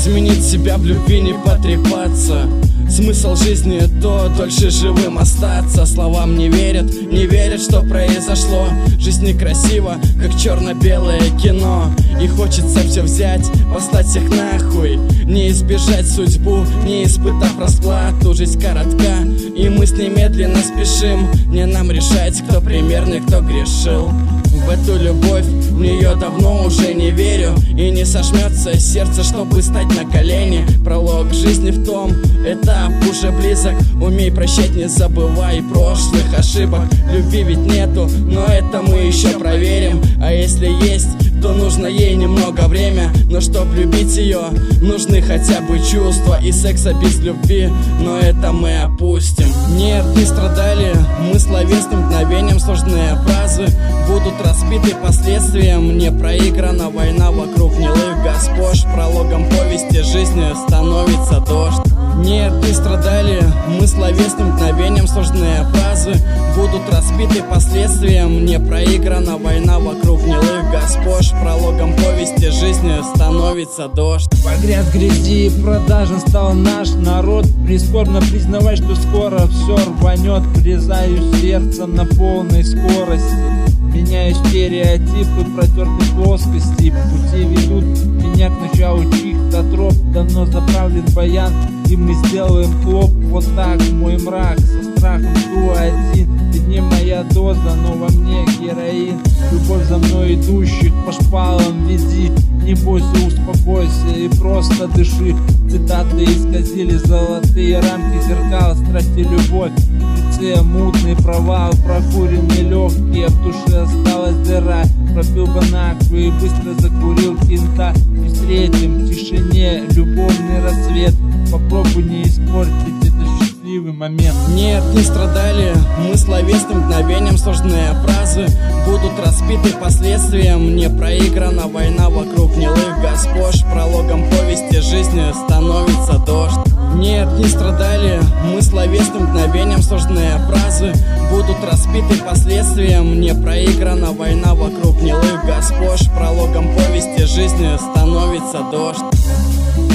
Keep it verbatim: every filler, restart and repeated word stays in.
изменить себя в любви, не потрепаться. Смысл жизни — то дольше живым остаться. Словам не верят, не верят, что произошло. Жизнь некрасива, как черно-белое кино. И хочется все взять, послать всех нахуй. Не избежать судьбу, не испытав расплату. Жизнь коротка, и мы с ней медленно спешим. Не нам решать, кто примерный, кто грешил. В эту любовь, в нее давно уже не верю. И не сожмется сердце, чтобы стать на колени. Пролог жизни в том, этап уже близок. Умей прощать, не забывай прошлых ошибок. Любви ведь нету, но это мы еще проверим. А если есть, то нужно ей немного время. Но чтоб любить ее, нужны хотя бы чувства. И секса без любви, но это мы опустим. Нет, не страдали мы словесным мгновением. Сложные фразы будут разбиты последствием. Не проиграна война вокруг гнилых госпож. Прологом повести жизни становится дождь. Нет, не страдали мы словесным мгновением. Сложные фразы будут разбиты последствием. Не проиграна война вокруг гнилых госпож. Прологом повести жизни становится дождь. Погряз в грязи и продажен стал наш народ. Прискорбно признавать, что скоро все рванет. Врезаю сердце на полной скорости. Меняю стереотипы протертой плоскости. Пути ведут меня к началу чьих-то троп. Давно заправлен баян, и мы сделаем хлоп. Вот так мой мрак, со страхом жду один. Ведь не моя доза, но во мне героин. Любовь за мной идущих по шпалам веди. Не бойся, успокойся и просто дыши. Цитаты исказили золотые рамки зеркала. Страсть и любовь, в лице мутный провал. Прокуренные легкие, в душе осталась дыра. Пропил банаку и быстро закурил кента. И встретим в тишине любовный рассвет. Попробуй не испортить этот счастливый момент. Нет, не страдали мы словесным мгновением. Сложные фразы будут разбиты последствием. Не проиграна война вокруг гнилых госпож. Прологом повести жизни становится дождь. Нет, не страдали мы словесным мгновением. Сложные фразы будут разбиты последствием. Не проиграна война вокруг гнилых госпож. Прологом повести жизни становится дождь.